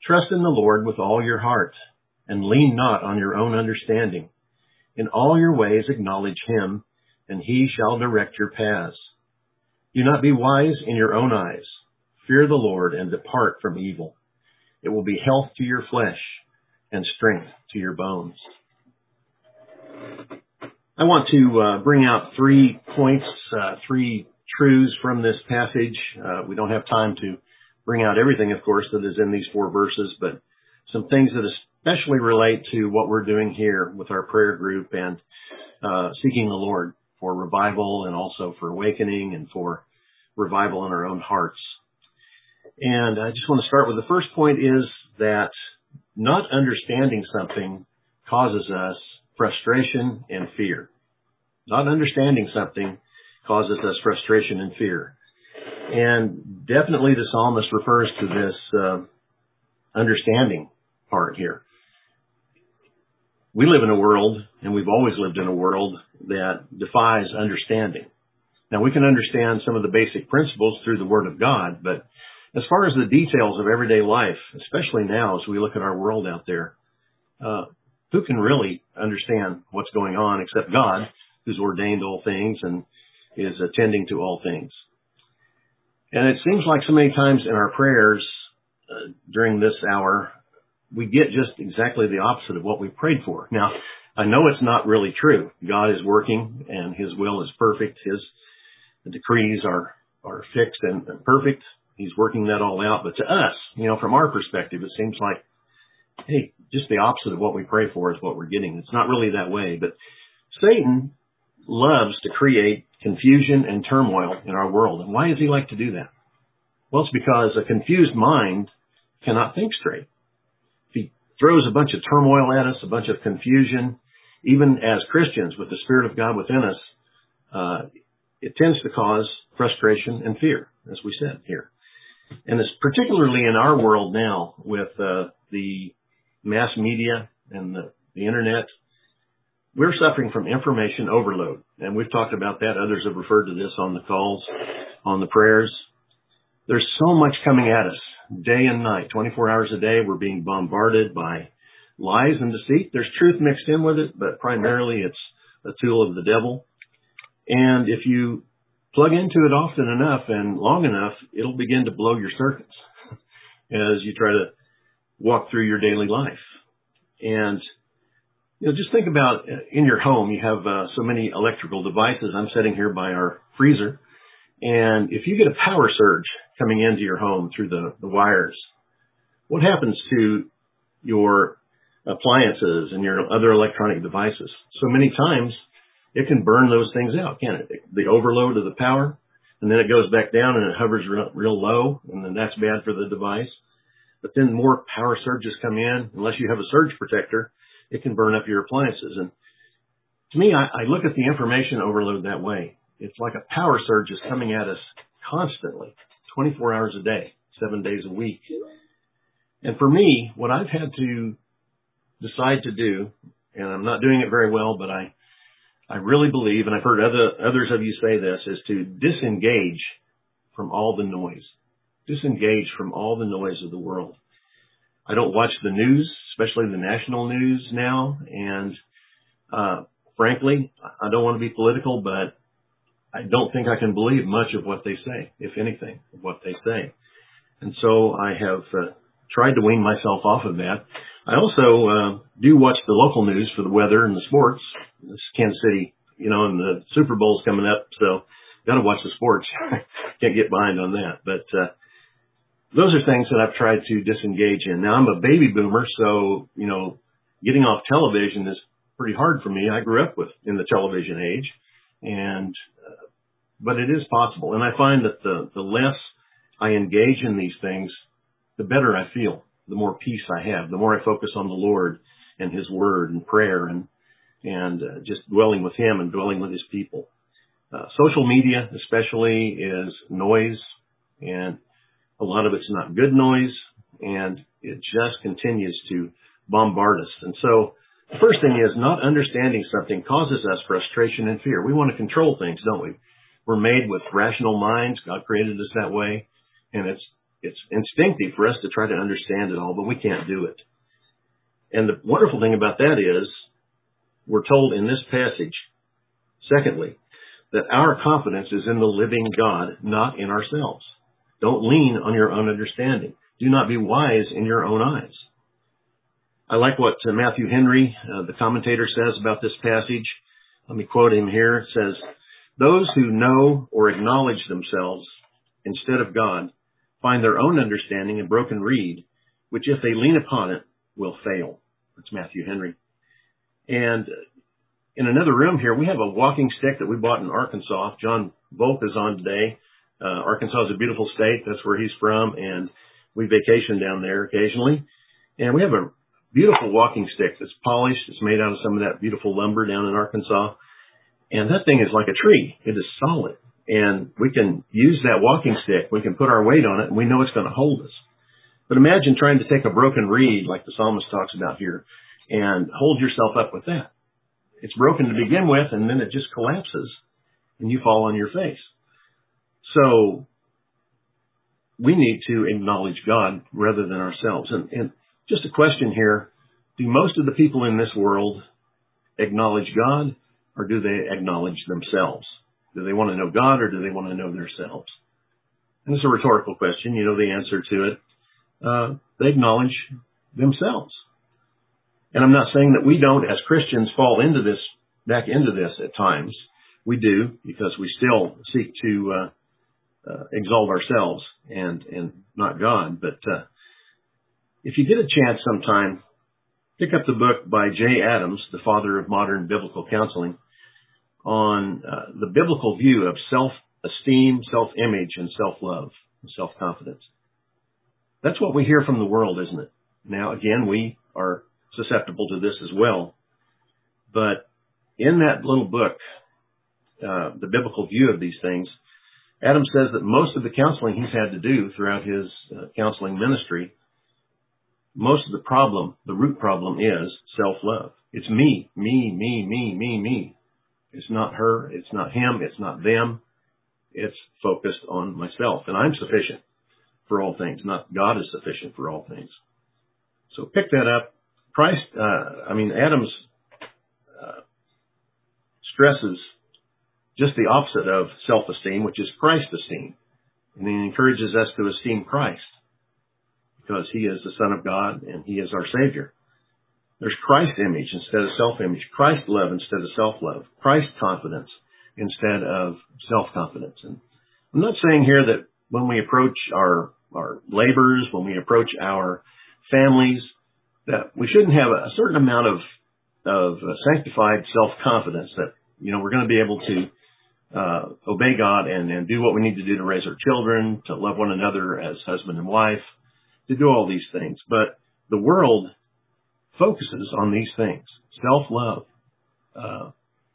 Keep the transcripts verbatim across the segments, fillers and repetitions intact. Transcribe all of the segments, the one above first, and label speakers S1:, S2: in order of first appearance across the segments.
S1: Trust in the Lord with all your heart, and lean not on your own understanding. In all your ways acknowledge him, and he shall direct your paths. Do not be wise in your own eyes. Fear the Lord and depart from evil. It will be health to your flesh and strength to your bones. I want to uh, bring out three points, uh, three truths from this passage. Uh, we don't have time to bring out everything, of course, that is in these four verses, but some things that especially relate to what we're doing here with our prayer group and uh, seeking the Lord for revival and also for awakening and for revival in our own hearts. And I just want to start with the first point is that not understanding something causes us frustration and fear. Not understanding something causes us frustration and fear. And definitely the psalmist refers to this uh, understanding part here. We live in a world, and we've always lived in a world that defies understanding. Now, we can understand some of the basic principles through the Word of God, but as far as the details of everyday life, especially now as we look at our world out there, uh, who can really understand what's going on except God, who's ordained all things and is attending to all things? And it seems like so many times in our prayers uh, during this hour, we get just exactly the opposite of what we prayed for. Now, I know it's not really true. God is working and his will is perfect. His decrees are, are fixed and, and perfect. He's working that all out. But to us, you know, from our perspective, it seems like, hey, just the opposite of what we pray for is what we're getting. It's not really that way. But Satan loves to create confusion and turmoil in our world. And why does he like to do that? Well, it's because a confused mind cannot think straight. If he throws a bunch of turmoil at us, a bunch of confusion, even as Christians with the Spirit of God within us, uh, it tends to cause frustration and fear, as we said here. And it's particularly in our world now with uh, the mass media and the, the internet. We're suffering from information overload, and we've talked about that. Others have referred to this on the calls, on the prayers. There's so much coming at us day and night, twenty-four hours a day. We're being bombarded by lies and deceit. There's truth mixed in with it, but primarily it's a tool of the devil. And if you plug into it often enough and long enough, it'll begin to blow your circuits as you try to walk through your daily life. And you know, just think about in your home, you have uh, so many electrical devices. I'm sitting here by our freezer. And if you get a power surge coming into your home through the, the wires, what happens to your appliances and your other electronic devices? So many times it can burn those things out, can't it? The overload of the power, and then it goes back down and it hovers real, real low, and then that's bad for the device. But then more power surges come in. Unless you have a surge protector, it can burn up your appliances. And to me, I, I look at the information overload that way. It's like a power surge is coming at us constantly, twenty-four hours a day, seven days a week. And for me, what I've had to decide to do, and I'm not doing it very well, but I, I really believe, and I've heard other, others of you say this, is to disengage from all the noise. Disengage from all the noise of the world. I don't watch the news, especially the national news now. And, uh, frankly, I don't want to be political, but I don't think I can believe much of what they say, if anything, of what they say. And so I have uh, tried to wean myself off of that. I also uh, do watch the local news for the weather and the sports. This is Kansas City, you know, and the Super Bowl's coming up, so got to watch the sports. Can't get behind on that. But uh, those are things that I've tried to disengage in. Now, I'm a baby boomer, so, you know, getting off television is pretty hard for me. I grew up with in the television age, and uh, but it is possible. And I find that the, the less I engage in these things, the better I feel, the more peace I have, the more I focus on the Lord and his word and prayer and, and uh, just dwelling with him and dwelling with his people. Uh, social media especially is noise, and a lot of it's not good noise, and it just continues to bombard us. And so the first thing is not understanding something causes us frustration and fear. We want to control things, don't we? We're made with rational minds. God created us that way. And it's, it's instinctive for us to try to understand it all, but we can't do it. And the wonderful thing about that is we're told in this passage, secondly, that our confidence is in the living God, not in ourselves. Don't lean on your own understanding. Do not be wise in your own eyes. I like what uh, Matthew Henry, uh, the commentator, says about this passage. Let me quote him here. It says, "Those who know or acknowledge themselves instead of God find their own understanding a broken reed, which if they lean upon it will fail." That's Matthew Henry. And in another room here, we have a walking stick that we bought in Arkansas. John Volk is on today. Uh, Arkansas is a beautiful state. That's where he's from. And we vacation down there occasionally. And we have a beautiful walking stick that's polished. It's made out of some of that beautiful lumber down in Arkansas. And that thing is like a tree. It is solid. And we can use that walking stick. We can put our weight on it, and we know it's going to hold us. But imagine trying to take a broken reed, like the psalmist talks about here, and hold yourself up with that. It's broken to begin with, and then it just collapses, and you fall on your face. So we need to acknowledge God rather than ourselves. And, and just a question here, do most of the people in this world acknowledge God, or do they acknowledge themselves? Do they want to know God, or do they want to know themselves? And it's a rhetorical question. You know the answer to it. Uh, they acknowledge themselves. And I'm not saying that we don't, as Christians, fall into this, back into this at times. We do, because we still seek to uh, uh, exalt ourselves and, and not God. But uh, if you get a chance sometime, pick up the book by Jay Adams, the father of modern biblical counseling, on uh, the biblical view of self-esteem, self-image, and self-love, and self-confidence. That's what we hear from the world, isn't it? Now, again, we are susceptible to this as well. But in that little book, uh, the biblical view of these things, Adam says that most of the counseling he's had to do throughout his uh, counseling ministry, most of the problem, the root problem is self-love. It's me, me, me, me, me, me. It's not her. It's not him. It's not them. It's focused on myself. And I'm sufficient for all things, not God is sufficient for all things. So pick that up. Christ, uh, I mean, Adams uh, stresses just the opposite of self-esteem, which is Christ-esteem. And he encourages us to esteem Christ because he is the Son of God and he is our Savior. There's Christ image instead of self-image, Christ love instead of self-love, Christ confidence instead of self-confidence. And I'm not saying here that when we approach our, our labors, when we approach our families, that we shouldn't have a certain amount of, of sanctified self-confidence that, you know, we're going to be able to uh, obey God and, and do what we need to do to raise our children, to love one another as husband and wife, to do all these things. But the world focuses on these things: self-love, uh,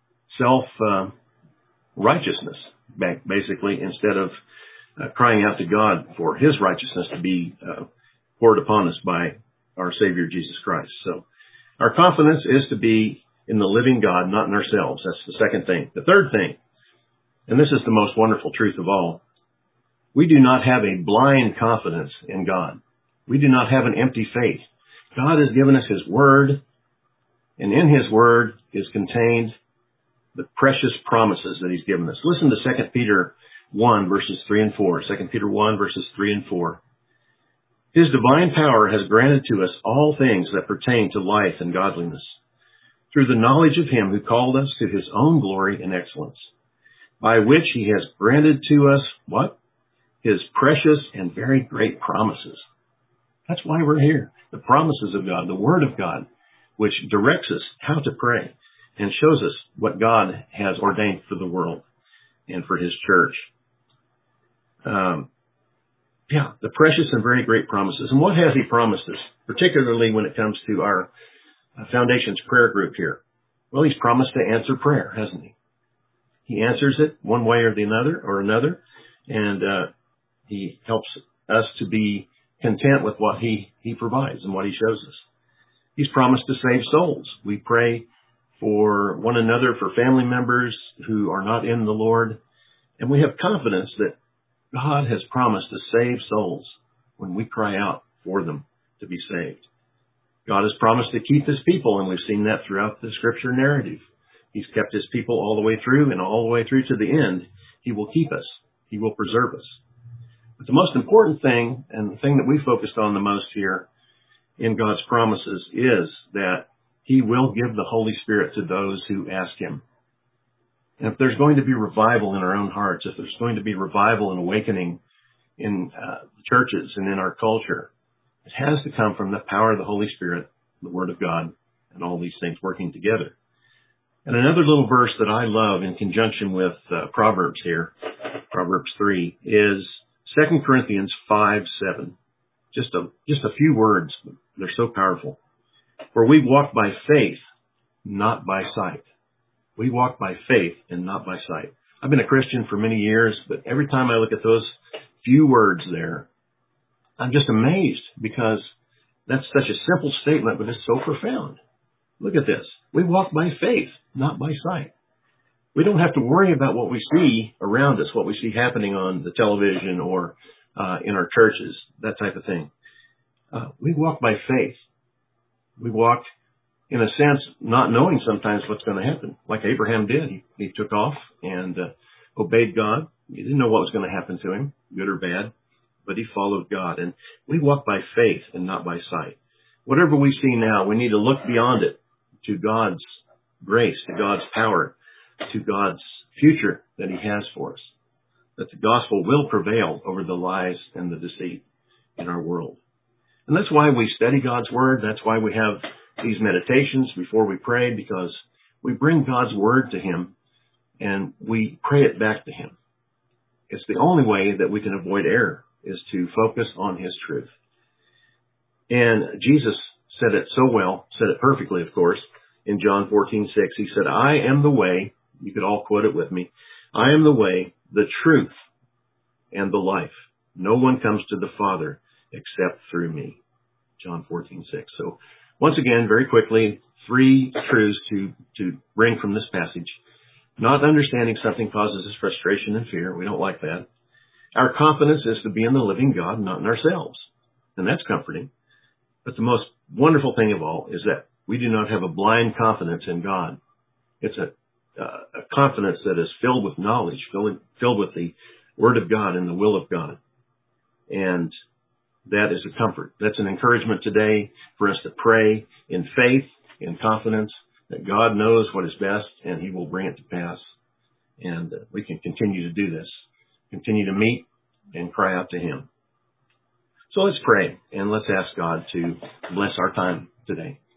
S1: self-righteousness, uh, basically, instead of uh, crying out to God for his righteousness to be uh, poured upon us by our Savior, Jesus Christ. So our confidence is to be in the living God, not in ourselves. That's the second thing. The third thing, and this is the most wonderful truth of all, we do not have a blind confidence in God. We do not have an empty faith. God has given us his word, and in his word is contained the precious promises that he's given us. Listen to Second Peter one, verses three and four. Second Peter one, verses three and four. His divine power has granted to us all things that pertain to life and godliness, through the knowledge of him who called us to his own glory and excellence, by which he has granted to us, what? His precious and very great promises. That's why we're here. The promises of God, the word of God, which directs us how to pray and shows us what God has ordained for the world and for his church. Um, yeah, the precious and very great promises. And what has he promised us, particularly when it comes to our Foundations prayer group here? Well, he's promised to answer prayer, hasn't he? He answers it one way or the another or another, and uh, he helps us to be content with what he, he provides and what he shows us. He's promised to save souls. We pray for one another, for family members who are not in the Lord, and we have confidence that God has promised to save souls. when we cry out for them to be saved. God has promised to keep his people, and we've seen that throughout the scripture narrative. He's kept his people all the way through, and all the way through to the end, he will keep us. He will preserve us. But the most important thing, and the thing that we focused on the most here in God's promises, is that he will give the Holy Spirit to those who ask him. And if there's going to be revival in our own hearts, if there's going to be revival and awakening in uh, the churches and in our culture, it has to come from the power of the Holy Spirit, the Word of God, and all these things working together. And another little verse that I love in conjunction with uh, Proverbs here, Proverbs three, is Second Corinthians five seven. Just a, just a few words, but they're so powerful. For we walk by faith, not by sight. We walk by faith and not by sight. I've been a Christian for many years, but every time I look at those few words there, I'm just amazed, because that's such a simple statement, but it's so profound. Look at this. We walk by faith, not by sight. We don't have to worry about what we see around us, what we see happening on the television or uh, in our churches, that type of thing. Uh, we walk by faith. We walk, in a sense, not knowing sometimes what's going to happen. Like Abraham did. He, he took off and uh, obeyed God. He didn't know what was going to happen to him, good or bad, but he followed God. And we walk by faith and not by sight. Whatever we see now, we need to look beyond it to God's grace, to God's power, to God's future that he has for us. That the gospel will prevail over the lies and the deceit in our world. And that's why we study God's word. That's why we have these meditations before we pray, because we bring God's word to him and we pray it back to him. It's the only way that we can avoid error, is to focus on his truth. And Jesus said it so well, said it perfectly, of course, in John fourteen six. He said, I am the way. You could all quote it with me. I am the way, the truth, and the life. No one comes to the Father except through me. John fourteen six. So once again, very quickly, three truths to, to bring from this passage. Not understanding something causes us frustration and fear. We don't like that. Our confidence is to be in the living God, not in ourselves. And that's comforting. But the most wonderful thing of all is that we do not have a blind confidence in God. It's a, uh, a confidence that is filled with knowledge, filled, filled with the Word of God and the will of God. And that is a comfort. That's an encouragement today for us to pray in faith, in confidence, that God knows what is best and he will bring it to pass. And uh, we can continue to do this, continue to meet and cry out to him. So let's pray and let's ask God to bless our time today.